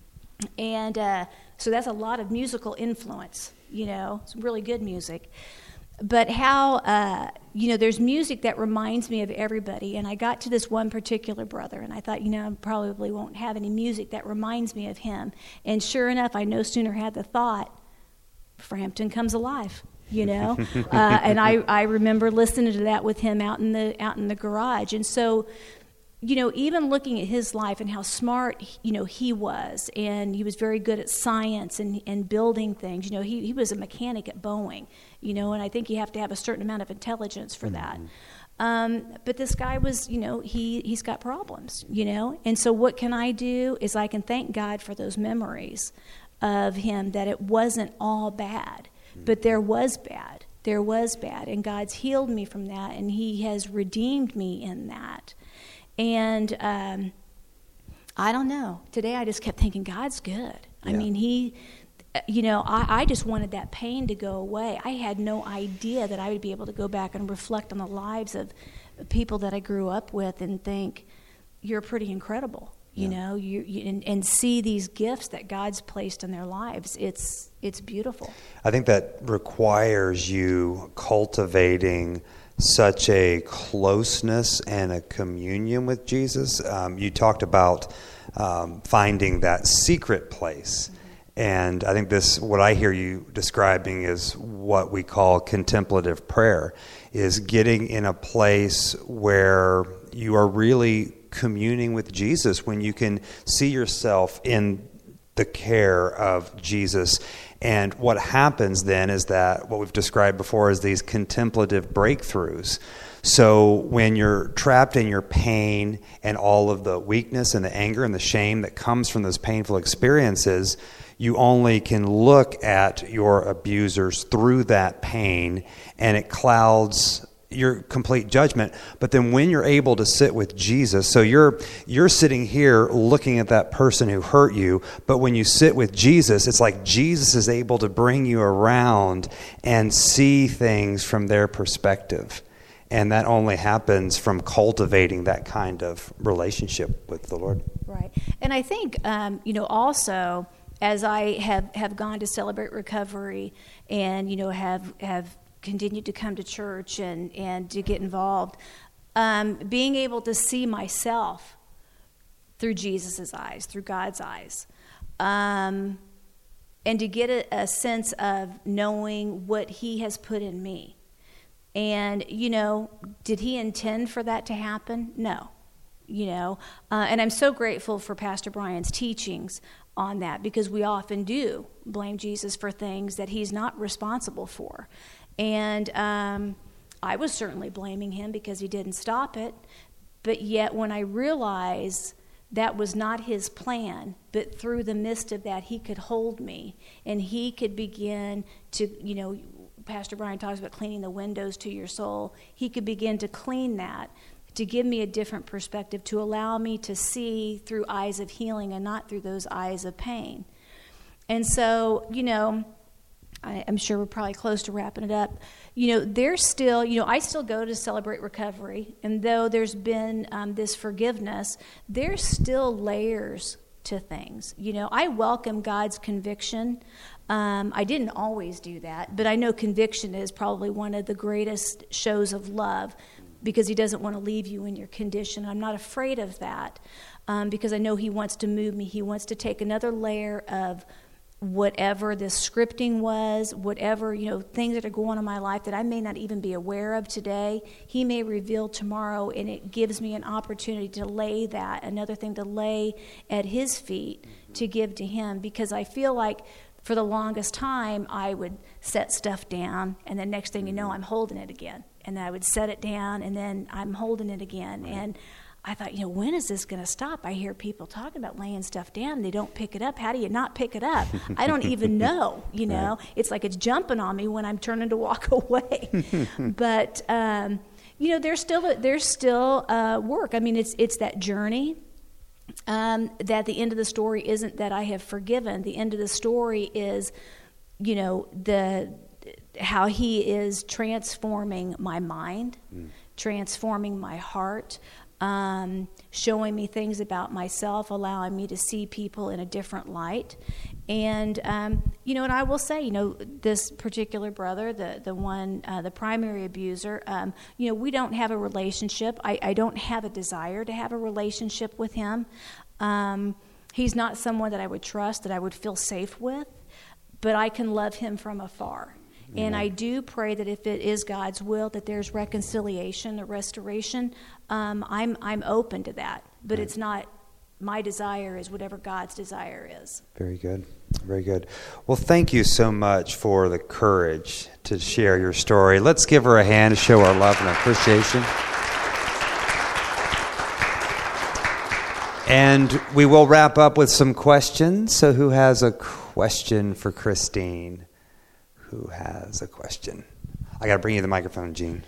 And uh, so that's a lot of musical influence, you know, some really good music. But how, uh, you know, there's music that reminds me of everybody. And I got to this one particular brother, and I thought, you know, I probably won't have any music that reminds me of him. And sure enough, I no sooner had the thought, Frampton Comes Alive, you know. uh, and I, I remember listening to that with him out in the out in the garage. And so, you know, even looking at his life and how smart, you know, he was, and he was very good at science and, and building things. You know, he, he was a mechanic at Boeing, you know, and I think you have to have a certain amount of intelligence for that. Mm-hmm. Um, but this guy was, you know, he, he's got problems, you know. And so what can I do is I can thank God for those memories of him, that it wasn't all bad, mm-hmm. but there was bad. There was bad, and God's healed me from that, and he has redeemed me in that. And um, I don't know. Today I just kept thinking, God's good. Yeah. I mean, he, you know, I, I just wanted that pain to go away. I had no idea that I would be able to go back and reflect on the lives of people that I grew up with and think, you're pretty incredible, you yeah. know, you, you and, and see these gifts that God's placed in their lives. It's it's beautiful. I think that requires you cultivating such a closeness and a communion with Jesus. Um, you talked about um, finding that secret place. Mm-hmm. And I think this, what I hear you describing is what we call contemplative prayer, is getting in a place where you are really communing with Jesus, when you can see yourself in the care of Jesus. And what happens then is that what we've described before is these contemplative breakthroughs. So when you're trapped in your pain and all of the weakness and the anger and the shame that comes from those painful experiences, you only can look at your abusers through that pain, and it clouds your complete judgment. But then when you're able to sit with Jesus, so you're you're sitting here looking at that person who hurt you, but when you sit with Jesus, it's like Jesus is able to bring you around and see things from their perspective. And that only happens from cultivating that kind of relationship with the Lord. Right. And I think, um, you know, also, as I have, have gone to Celebrate Recovery and, you know, have have continued to come to church and, and to get involved, um, being able to see myself through Jesus' eyes, through God's eyes, um, and to get a, a sense of knowing what he has put in me. And, you know, did he intend for that to happen? No. You know, uh, and I'm so grateful for Pastor Brian's teachings on that, because we often do blame Jesus for things that he's not responsible for. And um, I was certainly blaming him because he didn't stop it. But yet when I realized that was not his plan, but through the midst of that, he could hold me and he could begin to, you know, Pastor Brian talks about cleaning the windows to your soul. He could begin to clean that, to give me a different perspective, to allow me to see through eyes of healing and not through those eyes of pain. And so, you know, I, I'm sure we're probably close to wrapping it up. You know, there's still, you know, I still go to Celebrate Recovery, and though there's been um, this forgiveness, there's still layers to things. You know, I welcome God's conviction. Um, I didn't always do that, but I know conviction is probably one of the greatest shows of love because he doesn't want to leave you in your condition. I'm not afraid of that um, because I know he wants to move me. He wants to take another layer of whatever this scripting was, whatever, you know, things that are going on in my life that I may not even be aware of today, he may reveal tomorrow, and it gives me an opportunity to lay that, another thing to lay at his feet to give to him, because I feel like for the longest time I would set stuff down, and the next thing you know, I'm holding it again, and then I would set it down, and then I'm holding it again, and I thought, you know, when is this going to stop? I hear people talking about laying stuff down. They don't pick it up. How do you not pick it up? I don't even know, you know. Right. It's like it's jumping on me when I'm turning to walk away. But, um, you know, there's still there's still uh, work. I mean, it's it's that journey. Um, that the end of the story isn't that I have forgiven. The end of the story is, you know, the how he is transforming my mind, mm. transforming my heart. Um, showing me things about myself, allowing me to see people in a different light. And, um, you know, and I will say, you know, this particular brother, the the one, uh, the primary abuser, um, you know, we don't have a relationship. I, I don't have a desire to have a relationship with him. Um, he's not someone that I would trust, that I would feel safe with, but I can love him from afar. And I do pray that if it is God's will, that there's reconciliation, a restoration. Um, I'm I'm open to that, but right. It's not my desire is whatever God's desire is. Very good, very good. Well, thank you so much for the courage to share your story. Let's give her a hand to show our love and appreciation. And we will wrap up with some questions. So who has a question for Christine? Who has a question? I got to bring you the microphone, Jean.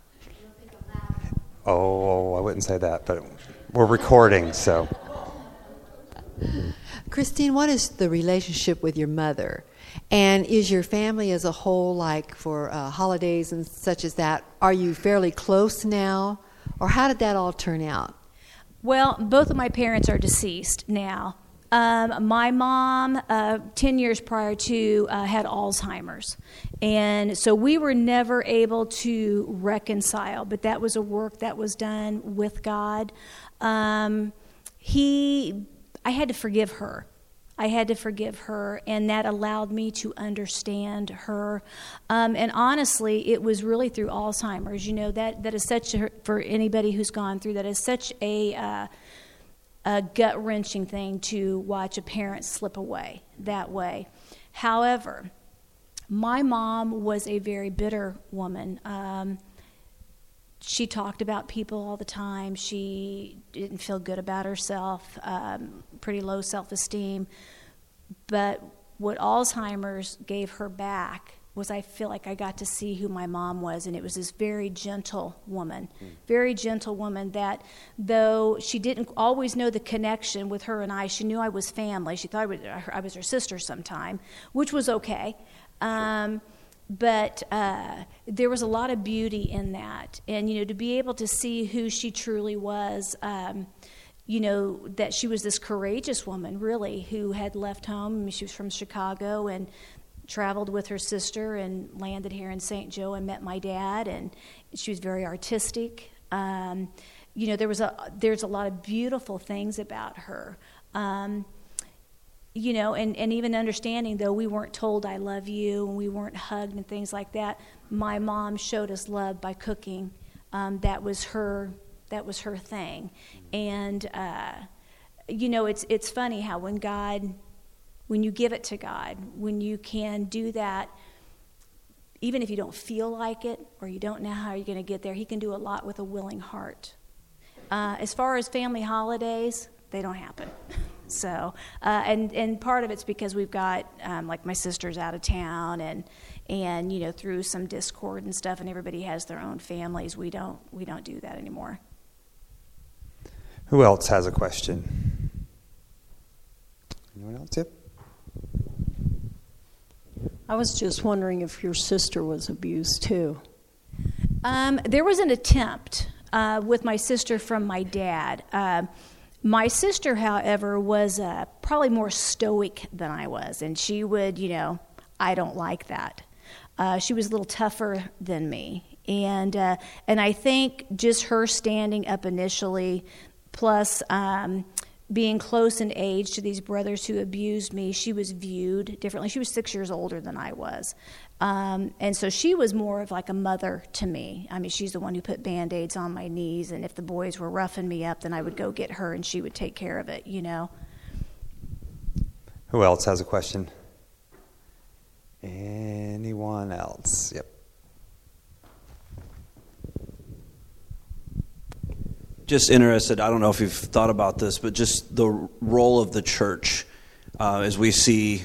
Oh, I wouldn't say that, but we're recording, so. Christine, what is the relationship with your mother? And is your family as a whole, like for uh, holidays and such as that, are you fairly close now? Or how did that all turn out? Well, both of my parents are deceased now. Um, my mom, uh, ten years prior to, uh, had Alzheimer's. And so we were never able to reconcile, but that was a work that was done with God. Um, he, I had to forgive her. I had to forgive her, and that allowed me to understand her. Um, and honestly, it was really through Alzheimer's. You know, that, that is such a, for anybody who's gone through that, is such a... Uh, a gut-wrenching thing to watch a parent slip away that way. However, my mom was a very bitter woman. Um, she talked about people all the time. She didn't feel good about herself, um, pretty low self-esteem. But what Alzheimer's gave her back was I feel like I got to see who my mom was, and it was this very gentle woman, mm. very gentle woman that though she didn't always know the connection with her and I, she knew I was family. She thought I was, I was her sister sometime, which was okay. Um, sure. But uh, there was a lot of beauty in that. And, you know, to be able to see who she truly was, um, you know, that she was this courageous woman, really, who had left home. I mean, she was from Chicago and traveled with her sister and landed here in Saint Joe and met my dad, and she was very artistic. Um, you know, there was a there's a lot of beautiful things about her. Um, you know, and, and even understanding, though we weren't told I love you and we weren't hugged and things like that, my mom showed us love by cooking. Um, that was her that was her thing. And uh, you know, it's it's funny how when God When you give it to God, when you can do that, even if you don't feel like it or you don't know how you're going to get there, he can do a lot with a willing heart. Uh, as far as family holidays, they don't happen. So, uh, and and part of it's because we've got, um, like my sister's out of town, and and you know, through some discord and stuff, and everybody has their own families. We don't we don't do that anymore. Who else has a question? Anyone else? Yep. I was just wondering if your sister was abused too. Um, there was an attempt uh, with my sister from my dad. Uh, my sister, however, was uh, probably more stoic than I was, and she would, you know, I don't like that. Uh, she was a little tougher than me, And uh, and I think just her standing up initially, plus um, being close in age to these brothers who abused me, she was viewed differently. She was six years older than I was. Um, and so she was more of like a mother to me. I mean, she's the one who put Band-Aids on my knees, and if the boys were roughing me up, then I would go get her and she would take care of it, you know. Who else has a question? Anyone else? Yep. Just interested, I don't know if you've thought about this, but just the role of the church uh, as we see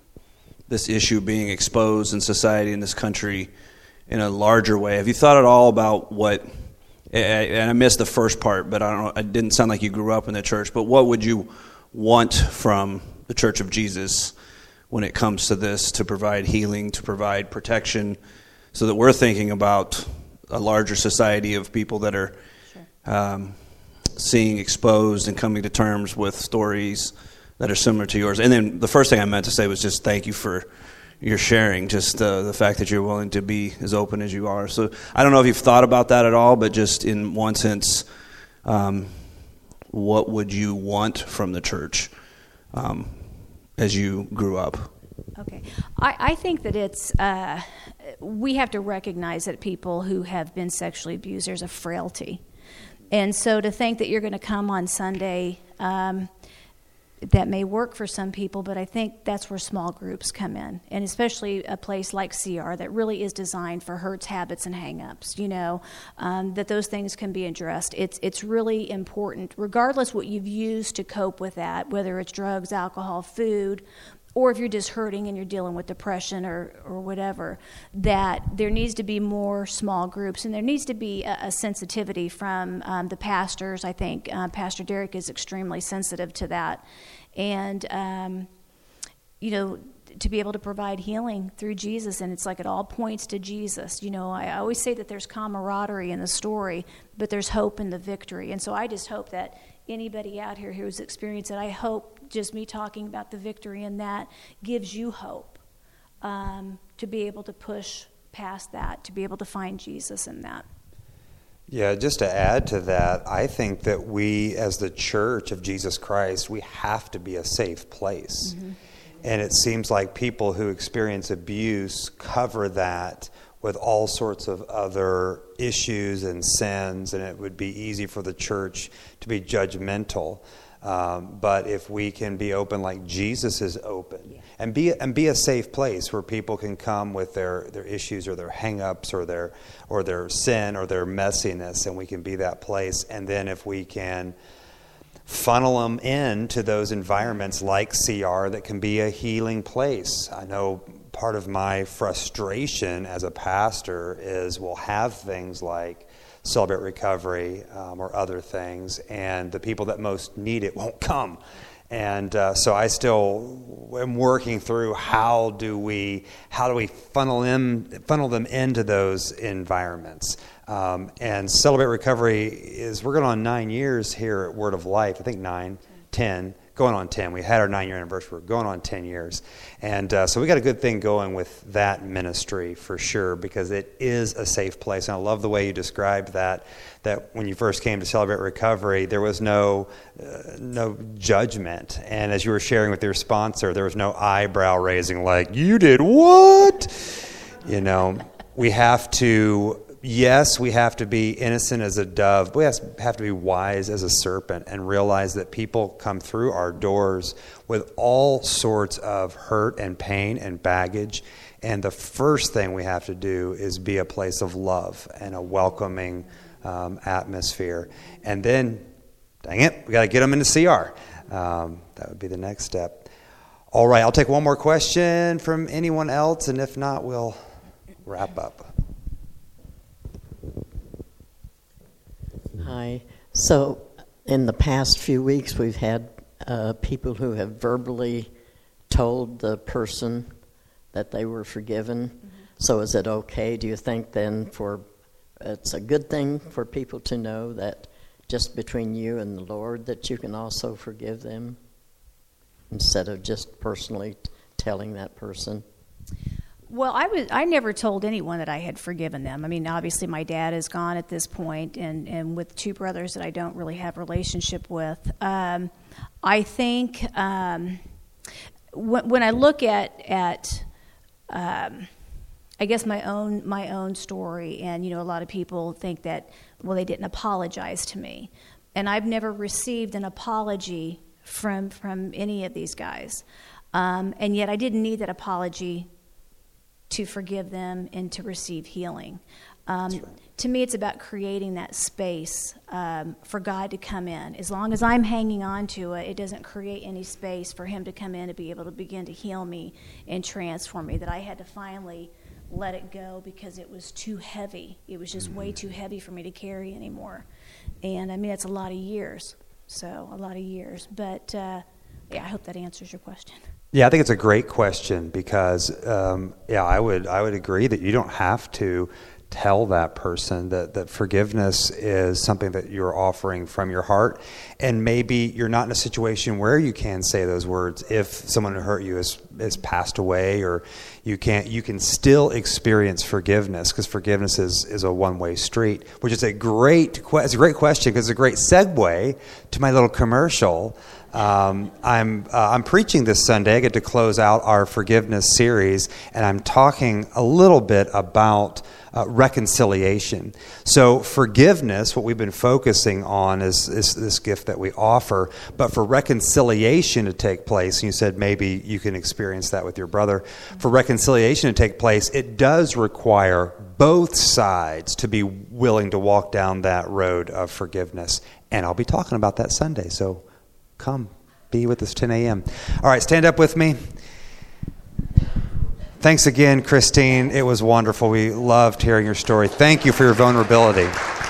this issue being exposed in society in this country in a larger way. Have you thought at all about what, and I missed the first part, but I don't know, it didn't sound like you grew up in the church, but what would you want from the Church of Jesus when it comes to this, to provide healing, to provide protection, so that we're thinking about a larger society of people that are Um, seeing exposed and coming to terms with stories that are similar to yours. And then the first thing I meant to say was just thank you for your sharing, just uh, the fact that you're willing to be as open as you are. So I don't know if you've thought about that at all, but just in one sense, um, what would you want from the church um, as you grew up? Okay. I, I think that it's, uh, we have to recognize that people who have been sexually abused, there's a frailty. And so to think that you're going to come on Sunday, um, that may work for some people, but I think that's where small groups come in, and especially a place like C R that really is designed for hurts, habits, and hang-ups, you know, um, that those things can be addressed. It's it's really important, regardless what you've used to cope with that, whether it's drugs, alcohol, food, or if you're just hurting and you're dealing with depression or, or whatever, that there needs to be more small groups, and there needs to be a, a sensitivity from um, the pastors. I think uh, Pastor Derek is extremely sensitive to that. And, um, you know, to be able to provide healing through Jesus, and it's like it all points to Jesus. You know, I always say that there's camaraderie in the story, but there's hope in the victory. And so I just hope that anybody out here who's experienced it, I hope just me talking about the victory in that gives you hope um, to be able to push past that, to be able to find Jesus in that. Yeah, just to add to that, I think that we as the Church of Jesus Christ, we have to be a safe place. Mm-hmm. And it seems like people who experience abuse cover that with all sorts of other issues and sins, and it would be easy for the church to be judgmental. Um, but if we can be open like Jesus is open, yeah. and be and be a safe place where people can come with their, their issues or their hang-ups or their or their sin or their messiness, and we can be that place. And then if we can funnel them into those environments like C R that can be a healing place. I know part of my frustration as a pastor is we'll have things like Celebrate Recovery um, or other things, and the people that most need it won't come. And uh, so I still am working through how do we how do we funnel them funnel them into those environments. Um, and Celebrate Recovery is we're going on nine years here at Word of Life. I think nine, ten. Going on ten. We had our nine-year anniversary. We're going on ten years. And uh, so we got a good thing going with that ministry for sure, because it is a safe place. And I love the way you described that, that when you first came to Celebrate Recovery, there was no uh, no judgment. And as you were sharing with your sponsor, there was no eyebrow raising like, you did what? You know, we have to... Yes, we have to be innocent as a dove, but we have to be wise as a serpent and realize that people come through our doors with all sorts of hurt and pain and baggage. And the first thing we have to do is be a place of love and a welcoming um, atmosphere. And then, dang it, we got to get them into C R. Um, that would be the next step. All right, I'll take one more question from anyone else, and if not, we'll wrap up. Hi. So in the past few weeks, we've had uh, people who have verbally told the person that they were forgiven. Mm-hmm. So is it okay, do you think, then, for it's a good thing for people to know that just between you and the Lord that you can also forgive them instead of just personally t- telling that person? Well, I was. I never told anyone that I had forgiven them. I mean, obviously, my dad is gone at this point, and, and with two brothers that I don't really have a relationship with. Um, I think um, when, when I look at at, um, I guess my own my own story, and you know, a lot of people think that well, they didn't apologize to me, and I've never received an apology from from any of these guys, um, and yet I didn't need that apology to forgive them and to receive healing. Um, right. To me, it's about creating that space um, for God to come in. As long as I'm hanging on to it, it doesn't create any space for him to come in to be able to begin to heal me and transform me, that I had to finally let it go because it was too heavy. It was just mm-hmm. way too heavy for me to carry anymore. And, I mean, it's a lot of years, so a lot of years. But, uh, yeah, I hope that answers your question. Yeah, I think it's a great question because, um, yeah, I would I would agree that you don't have to tell that person that, that forgiveness is something that you're offering from your heart. And maybe you're not in a situation where you can say those words if someone who hurt you has, has passed away, or you can't. You can still experience forgiveness because forgiveness is, is a one-way street, which is a great it's a great question because it's a great segue to my little commercial. Um, I'm uh, I'm preaching this Sunday. I get to close out our forgiveness series, and I'm talking a little bit about uh, reconciliation. So forgiveness, what we've been focusing on, is, is this gift that we offer. But for reconciliation to take place, and you said maybe you can experience that with your brother. For reconciliation to take place, it does require both sides to be willing to walk down that road of forgiveness. And I'll be talking about that Sunday, so come, be with us ten a.m. All right, stand up with me. Thanks again, Christine. It was wonderful. We loved hearing your story. Thank you for your vulnerability.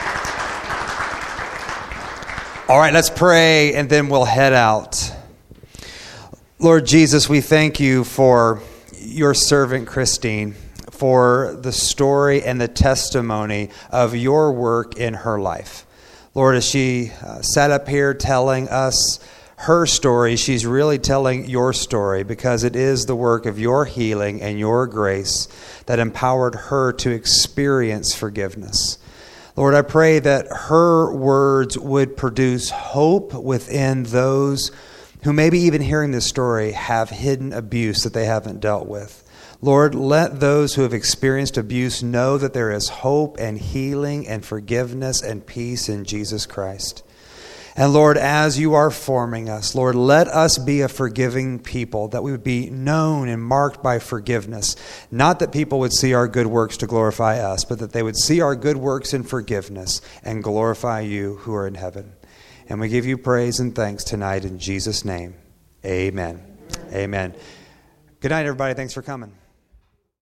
All right, let's pray, and then we'll head out. Lord Jesus, we thank you for your servant, Christine, for the story and the testimony of your work in her life. Lord, as she uh, sat up here telling us her story, she's really telling your story because it is the work of your healing and your grace that empowered her to experience forgiveness. Lord, I pray that her words would produce hope within those who maybe even hearing this story have hidden abuse that they haven't dealt with. Lord, let those who have experienced abuse know that there is hope and healing and forgiveness and peace in Jesus Christ. And Lord, as you are forming us, Lord, let us be a forgiving people, that we would be known and marked by forgiveness. Not that people would see our good works to glorify us, but that they would see our good works in forgiveness and glorify you who are in heaven. And we give you praise and thanks tonight in Jesus' name. Amen. Amen. Good night, everybody. Thanks for coming.